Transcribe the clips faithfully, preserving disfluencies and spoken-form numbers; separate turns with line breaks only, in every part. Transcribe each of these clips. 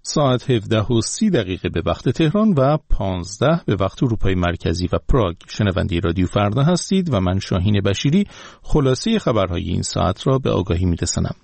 ساعت هفده و سی دقیقه به وقت تهران و پانزده به وقت اروپای مرکزی و پراگ. شنونده رادیو فردا هستید و من شاهین بشیری خلاصه خبرهای این ساعت را به آگاهی می‌رسانم.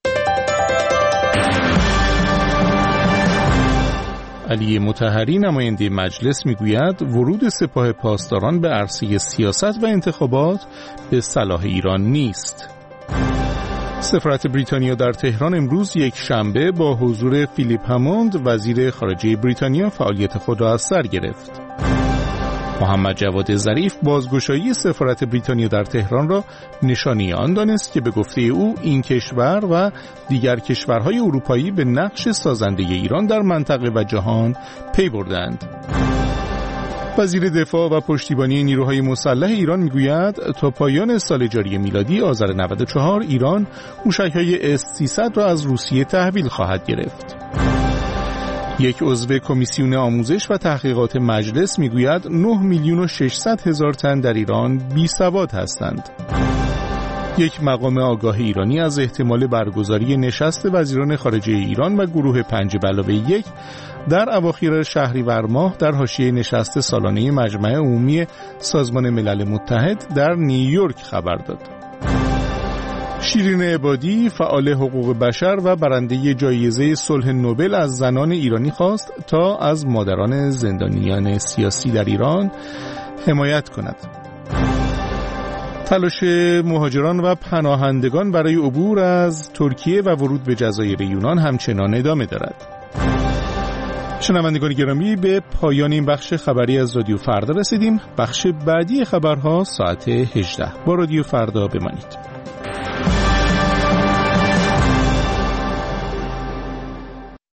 علی مطهری نماینده مجلس میگوید ورود سپاه پاسداران به عرصه سیاست و انتخابات به صلاح ایران نیست. سفارت بریتانیا در تهران امروز یک شنبه با حضور فیلیپ هموند وزیر خارجه بریتانیا فعالیت خود را از سر گرفت. محمد جواد ظریف بازگشایی سفارت بریتانیا در تهران را نشانه آن دانست که به گفته او این کشور و دیگر کشورهای اروپایی به نقش سازنده ایران در منطقه و جهان پی بردند. وزیر دفاع و پشتیبانی نیروهای مسلح ایران میگوید تا پایان سال جاری میلادی آذر نود و چهار ایران موشک‌های اس سیصد را از روسیه تحویل خواهد گرفت. یک عضو کمیسیون آموزش و تحقیقات مجلس میگوید نه میلیون و ششصد هزار تن در ایران بی سواد هستند. یک مقام آگاه ایرانی از احتمال برگزاری نشست وزیران خارجه ایران و گروه پنج به علاوه یک در اواخر شهریور ماه در حاشیه نشست سالانه مجمع عمومی سازمان ملل متحد در نیویورک خبر داد. شیرین عبادی فعال حقوق بشر و برنده جایزه صلح نوبل از زنان ایرانی خواست تا از مادران زندانیان سیاسی در ایران حمایت کند. تلاش مهاجران و پناهندگان برای عبور از ترکیه و ورود به جزایر یونان همچنان ادامه دارد. شنوندگان گرامی، به پایان این بخش خبری از رادیو فردا رسیدیم. بخش بعدی خبرها ساعت هجده. با رادیو فردا بمانید.